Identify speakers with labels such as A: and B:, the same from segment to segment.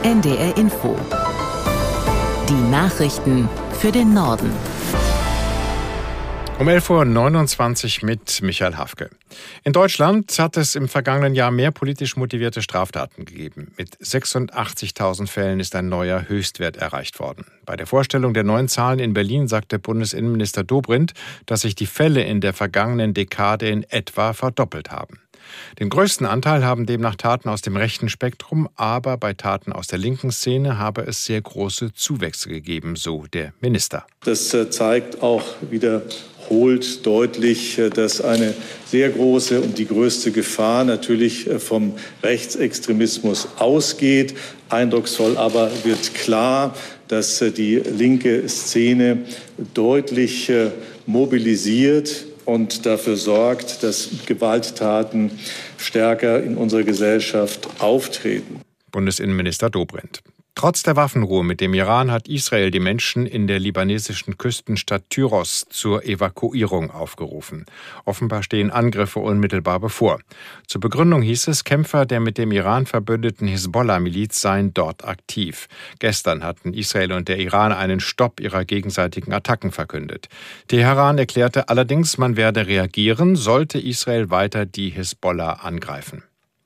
A: NDR Info. Die Nachrichten für den Norden.
B: Um 11.29 Uhr mit Michael Hafke. In Deutschland hat es im vergangenen Jahr mehr politisch motivierte Straftaten gegeben. Mit 86.000 Fällen ist ein neuer Höchstwert erreicht worden. Bei der Vorstellung der neuen Zahlen in Berlin sagte Bundesinnenminister Dobrindt, dass sich die Fälle in der vergangenen Dekade in etwa verdoppelt haben. Den größten Anteil haben demnach Taten aus dem rechten Spektrum, aber bei Taten aus der linken Szene habe es sehr große Zuwächse gegeben, so der Minister.
C: Das zeigt auch wiederholt deutlich, dass eine sehr große und die größte Gefahr natürlich vom Rechtsextremismus ausgeht. Eindrucksvoll aber wird klar, dass die linke Szene deutlich mobilisiert und dafür sorgt, dass Gewalttaten stärker in unserer Gesellschaft auftreten.
B: Bundesinnenminister Dobrindt. Trotz der Waffenruhe mit dem Iran hat Israel die Menschen in der libanesischen Küstenstadt Tyros zur Evakuierung aufgerufen. Offenbar stehen Angriffe unmittelbar bevor. Zur Begründung hieß es, Kämpfer der mit dem Iran verbündeten Hisbollah-Miliz seien dort aktiv. Gestern hatten Israel und der Iran einen Stopp ihrer gegenseitigen Attacken verkündet. Teheran erklärte allerdings, man werde reagieren, sollte Israel weiter die Hisbollah angreifen.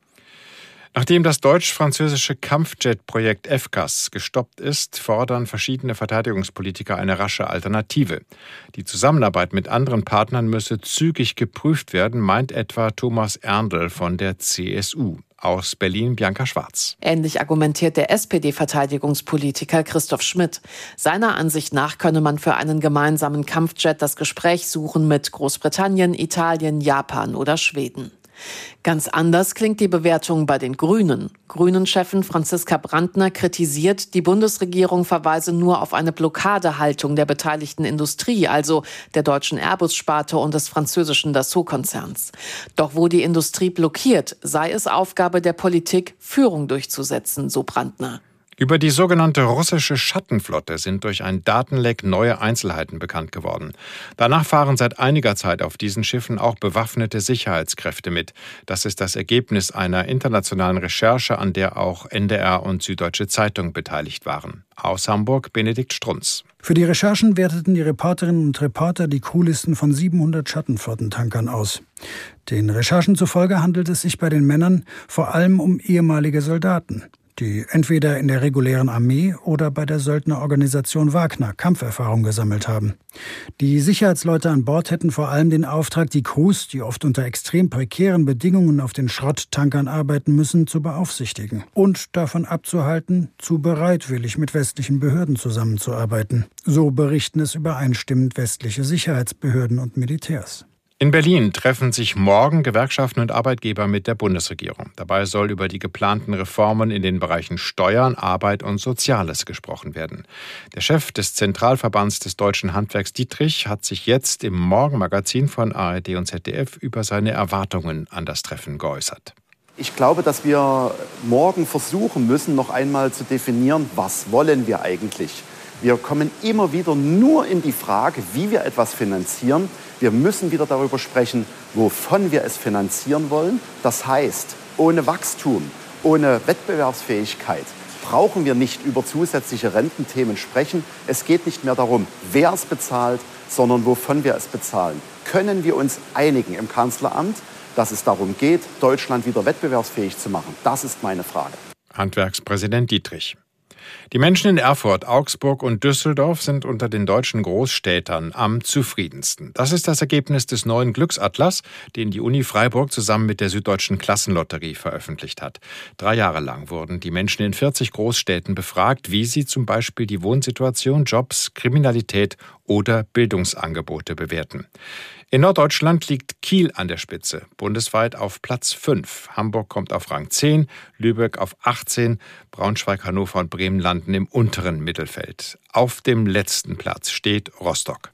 B: Nachdem das deutsch-französische Kampfjet-Projekt FCAS gestoppt ist, fordern verschiedene Verteidigungspolitiker eine rasche Alternative. Die Zusammenarbeit mit anderen Partnern müsse zügig geprüft werden, meint etwa Thomas Erndl von der CSU. Aus Berlin Bianca Schwarz.
D: Ähnlich argumentiert der SPD-Verteidigungspolitiker Christoph Schmidt. Seiner Ansicht nach könne man für einen gemeinsamen Kampfjet das Gespräch suchen mit Großbritannien, Italien, Japan oder Schweden. Ganz anders klingt die Bewertung bei den Grünen. Grünen-Chefin Franziska Brandner kritisiert, die Bundesregierung verweise nur auf eine Blockadehaltung der beteiligten Industrie, also der deutschen Airbus-Sparte und des französischen Dassault-Konzerns. Doch wo die Industrie blockiert, sei es Aufgabe der Politik, Führung durchzusetzen, so Brandner.
B: Über die sogenannte russische Schattenflotte sind durch ein Datenleck neue Einzelheiten bekannt geworden. Danach fahren seit einiger Zeit auf diesen Schiffen auch bewaffnete Sicherheitskräfte mit. Das ist das Ergebnis einer internationalen Recherche, an der auch NDR und Süddeutsche Zeitung beteiligt waren. Aus Hamburg Benedikt Strunz.
E: Für die Recherchen werteten die Reporterinnen und Reporter die Crewlisten von 700 Schattenflottentankern aus. Den Recherchen zufolge handelt es sich bei den Männern vor allem um ehemalige Soldaten, die entweder in der regulären Armee oder bei der Söldnerorganisation Wagner Kampferfahrung gesammelt haben. Die Sicherheitsleute an Bord hätten vor allem den Auftrag, die Crews, die oft unter extrem prekären Bedingungen auf den Schrotttankern arbeiten müssen, zu beaufsichtigen und davon abzuhalten, zu bereitwillig mit westlichen Behörden zusammenzuarbeiten. So berichten es übereinstimmend westliche Sicherheitsbehörden und Militärs.
B: In Berlin treffen sich morgen Gewerkschaften und Arbeitgeber mit der Bundesregierung. Dabei soll über die geplanten Reformen in den Bereichen Steuern, Arbeit und Soziales gesprochen werden. Der Chef des Zentralverbands des Deutschen Handwerks Dietrich hat sich jetzt im Morgenmagazin von ARD und ZDF über seine Erwartungen an das Treffen geäußert.
F: Ich glaube, dass wir morgen versuchen müssen, noch einmal zu definieren, was wollen wir eigentlich. Wir kommen immer wieder nur in die Frage, wie wir etwas finanzieren. Wir müssen wieder darüber sprechen, wovon wir es finanzieren wollen. Das heißt, ohne Wachstum, ohne Wettbewerbsfähigkeit brauchen wir nicht über zusätzliche Rententhemen sprechen. Es geht nicht mehr darum, wer es bezahlt, sondern wovon wir es bezahlen. Können wir uns einigen im Kanzleramt, dass es darum geht, Deutschland wieder wettbewerbsfähig zu machen? Das ist meine Frage.
B: Handwerkspräsident Dietrich. Die Menschen in Erfurt, Augsburg und Düsseldorf sind unter den deutschen Großstädtern am zufriedensten. Das ist das Ergebnis des neuen Glücksatlas, den die Uni Freiburg zusammen mit der Süddeutschen Klassenlotterie veröffentlicht hat. 3 Jahre lang wurden die Menschen in 40 Großstädten befragt, wie sie zum Beispiel die Wohnsituation, Jobs, Kriminalität oder Bildungsangebote bewerten. In Norddeutschland liegt Kiel an der Spitze, bundesweit auf Platz 5. Hamburg kommt auf Rang 10, Lübeck auf 18, Braunschweig, Hannover und Bremen landen im unteren Mittelfeld. Auf dem letzten Platz steht Rostock.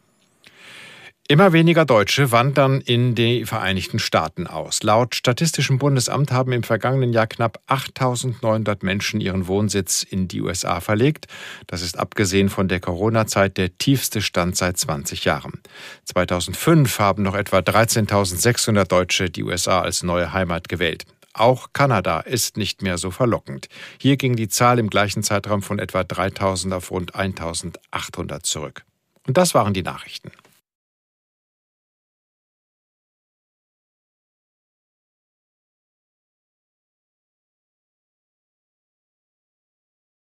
B: Immer weniger Deutsche wandern in die Vereinigten Staaten aus. Laut Statistischem Bundesamt haben im vergangenen Jahr knapp 8.900 Menschen ihren Wohnsitz in die USA verlegt. Das ist abgesehen von der Corona-Zeit der tiefste Stand seit 20 Jahren. 2005 haben noch etwa 13.600 Deutsche die USA als neue Heimat gewählt. Auch Kanada ist nicht mehr so verlockend. Hier ging die Zahl im gleichen Zeitraum von etwa 3.000 auf rund 1.800 zurück. Und das waren die Nachrichten.